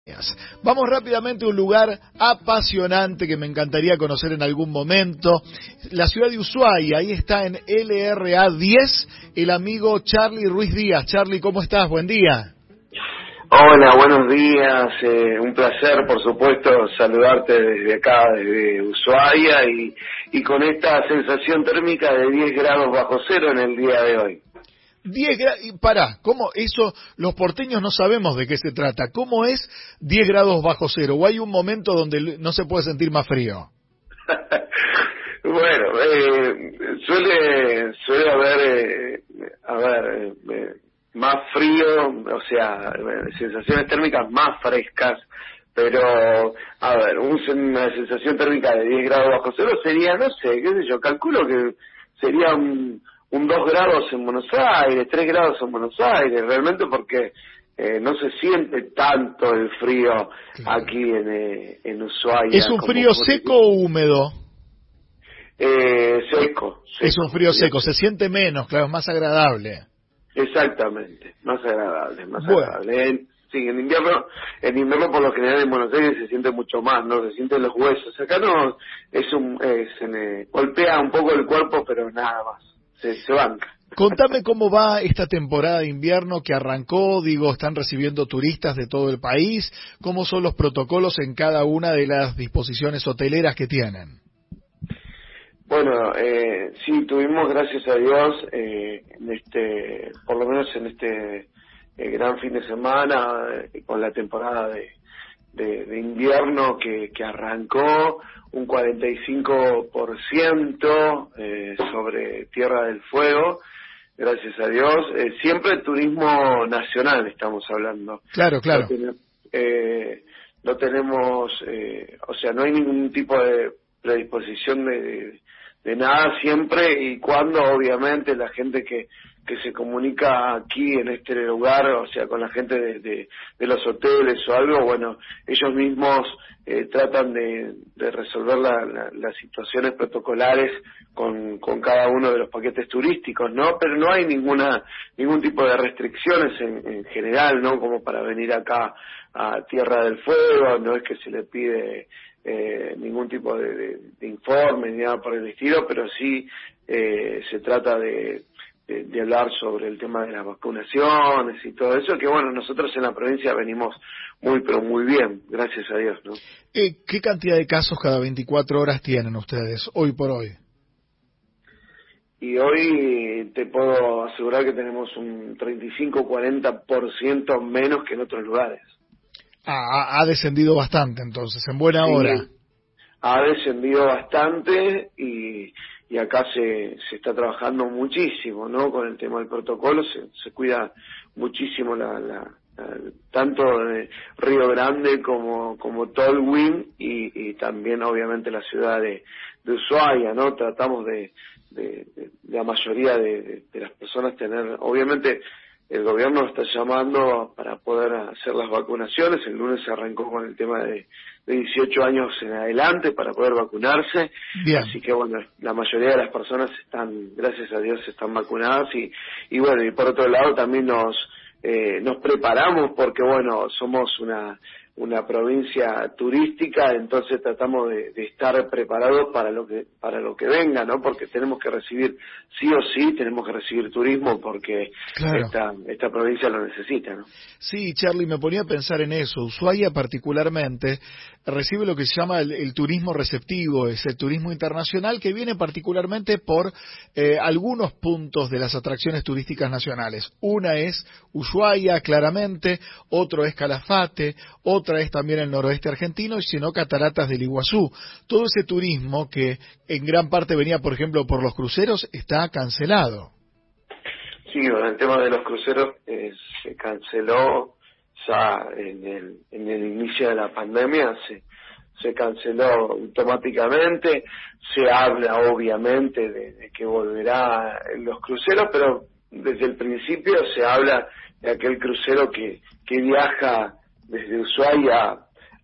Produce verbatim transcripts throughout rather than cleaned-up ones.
Vamos rápidamente a un lugar apasionante que me encantaría conocer en algún momento, la ciudad de Ushuaia. Ahí está en L R A diez el amigo Charly Ruiz Díaz. Charly, ¿cómo estás? Buen día. Hola, buenos días, eh, un placer por supuesto saludarte desde acá, desde Ushuaia y, y con esta sensación térmica de diez grados bajo cero en el día de hoy. diez grados, pará, ¿cómo eso? Los porteños no sabemos de qué se trata. ¿Cómo es diez grados bajo cero? ¿O hay un momento donde no se puede sentir más frío? Bueno, eh, suele suele haber, eh, a ver, eh, más frío, o sea, sensaciones térmicas más frescas, pero, a ver, un, una sensación térmica de diez grados bajo cero sería, no sé, qué sé yo, calculo que sería un, un dos grados en Buenos Aires, tres grados en Buenos Aires, realmente porque eh, no se siente tanto el frío claro. aquí en, eh, en Ushuaia. ¿Es un frío seco o húmedo? Eh, seco, seco. Es un frío seco, se siente menos, claro, es más agradable. Exactamente, más agradable, más bueno. agradable. En, sí, en invierno, en invierno por lo general en Buenos Aires se siente mucho más, ¿no? Se sienten los huesos. Acá no, es un, es, eh, golpea un poco el cuerpo, pero nada más, se, se banca. Contame cómo va esta temporada de invierno que arrancó, digo, están recibiendo turistas de todo el país, cómo son los protocolos en cada una de las disposiciones hoteleras que tienen. Bueno, eh, sí, tuvimos, gracias a Dios, eh, en este, por lo menos en este eh, gran fin de semana, eh, con la temporada de, de, de invierno que, que arrancó, un cuarenta y cinco por ciento eh, sobre Tierra del Fuego, gracias a Dios. Eh, siempre turismo nacional estamos hablando. Claro, claro. No, ten, eh, no tenemos, eh, o sea, no hay ningún tipo de predisposición de... de de nada siempre y cuando obviamente la gente que que se comunica aquí en este lugar, o sea, con la gente de, de, de los hoteles o algo, bueno, ellos mismos eh, tratan de, de resolver la, la, las situaciones protocolares con, con cada uno de los paquetes turísticos, ¿no? Pero no hay ninguna ningún tipo de restricciones en, en general, ¿no? Como para venir acá a Tierra del Fuego, no es que se le pide eh, ningún tipo de, de, de informe ni nada por el estilo, pero sí eh, se trata de De, de hablar sobre el tema de las vacunaciones y todo eso, que bueno, nosotros en la provincia venimos muy, pero muy bien, gracias a Dios, ¿no? Eh, ¿Qué cantidad de casos cada veinticuatro horas tienen ustedes, hoy por hoy? Y hoy te puedo asegurar que tenemos un treinta y cinco a cuarenta por ciento menos que en otros lugares. Ah, ha descendido bastante entonces, en buena sí, hora. Ha descendido bastante y... y acá se, se está trabajando muchísimo, ¿no? Con el tema del protocolo, se, se cuida muchísimo la, la, la, tanto de Río Grande como, como Tolwyn y, y también obviamente la ciudad de, de Ushuaia, ¿no? Tratamos de, de, de, de la mayoría de, de, de las personas tener, obviamente el gobierno está llamando para poder hacer las vacunaciones, el lunes se arrancó con el tema de de dieciocho años en adelante para poder vacunarse. Bien. Así que bueno, la mayoría de las personas están, gracias a Dios, están vacunadas y, y bueno, y por otro lado también nos eh, nos preparamos porque bueno, somos una una provincia turística, entonces tratamos de, de estar preparados para lo que para lo que venga, ¿no? Porque tenemos que recibir, sí o sí, tenemos que recibir turismo porque claro. esta esta provincia lo necesita, ¿no? Sí, Charly, me ponía a pensar en eso. Ushuaia particularmente recibe lo que se llama el, el turismo receptivo, ese turismo internacional que viene particularmente por eh, algunos puntos de las atracciones turísticas nacionales. Una es Ushuaia, claramente, otro es Calafate, otra es también el noroeste argentino, y sino Cataratas del Iguazú. Todo ese turismo que en gran parte venía, por ejemplo, por los cruceros, está cancelado. Sí, bueno, el tema de los cruceros eh, se canceló ya en el, en el inicio de la pandemia, se, se canceló automáticamente, se habla obviamente de, de que volverá en los cruceros, pero desde el principio se habla de aquel crucero que, que viaja desde Ushuaia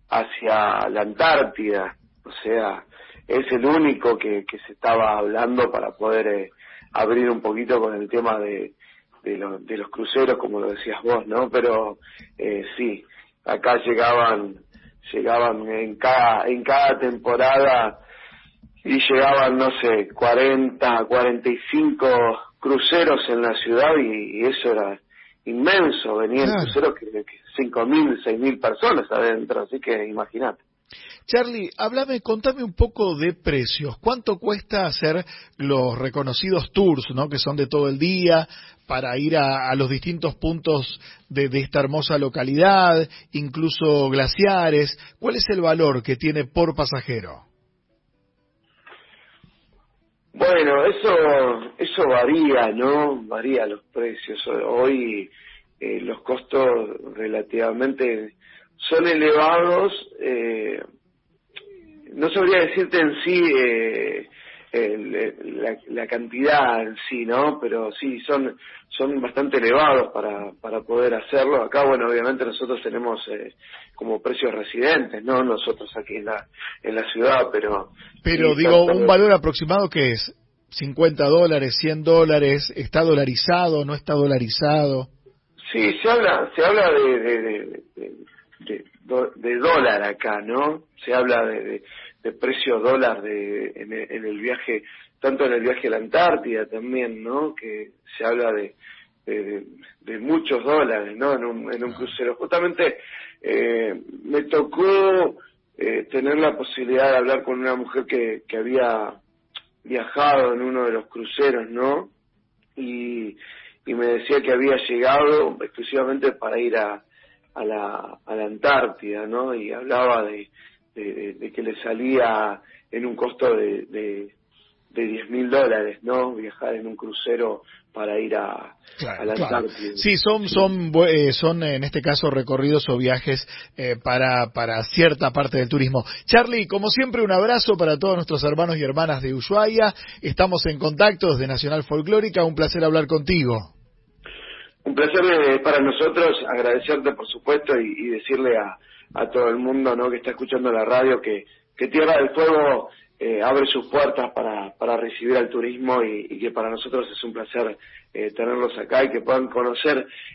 hacia la Antártida, o sea, es el único que, que se estaba hablando para poder eh, abrir un poquito con el tema de, de, lo, de los cruceros, como lo decías vos, ¿no? Pero eh, sí, acá llegaban, llegaban en cada, en cada temporada y llegaban, no sé, cuarenta, cuarenta y cinco cruceros en la ciudad y, y eso era inmenso, venían claro. cruceros que, que cinco mil, seis mil personas adentro, así que imagínate. Charlie, háblame, contame un poco de precios. ¿Cuánto cuesta hacer los reconocidos tours, ¿no? Que son de todo el día, para ir a, a los distintos puntos de, de esta hermosa localidad, incluso glaciares? ¿Cuál es el valor que tiene por pasajero? Bueno, eso eso varía, ¿no? Varía los precios. Hoy eh, los costos relativamente son elevados. Eh, no sabría decirte en sí eh, el, la, la cantidad en sí, ¿no? Pero sí, son son bastante elevados para para poder hacerlo. Acá, bueno, obviamente nosotros tenemos eh, como precios residentes, ¿no? Nosotros aquí en la en la ciudad, pero... Pero sí, digo, tanto... un valor aproximado que es cincuenta dólares, cien dólares, ¿está dolarizado, no está dolarizado? Sí, se habla se habla de de, de, de, de, de dólar acá, ¿no? Se habla de, de, de precio dólar de en el, en el viaje, tanto en el viaje a la Antártida también, ¿no? Que se habla de de, de, de muchos dólares, ¿no? En un, en un crucero. Justamente eh, me tocó eh, tener la posibilidad de hablar con una mujer que, que había viajado en uno de los cruceros, ¿no? Y, y me decía que había llegado exclusivamente para ir a, a la a la Antártida, ¿no? Y hablaba de, de, de que le salía en un costo de de, de diez mil dólares, ¿no? Viajar en un crucero para ir a, claro, a la claro. Antártida. Sí, son sí. son eh, son en este caso recorridos o viajes eh, para para cierta parte del turismo. Charlie, como siempre, un abrazo para todos nuestros hermanos y hermanas de Ushuaia. Estamos en contacto desde Nacional Folclórica. Un placer hablar contigo. Un placer eh, para nosotros, agradecerte por supuesto y, y decirle a, a todo el mundo, ¿no?, que está escuchando la radio que, que Tierra del Fuego eh, abre sus puertas para, para recibir al turismo y, y que para nosotros es un placer eh, tenerlos acá y que puedan conocer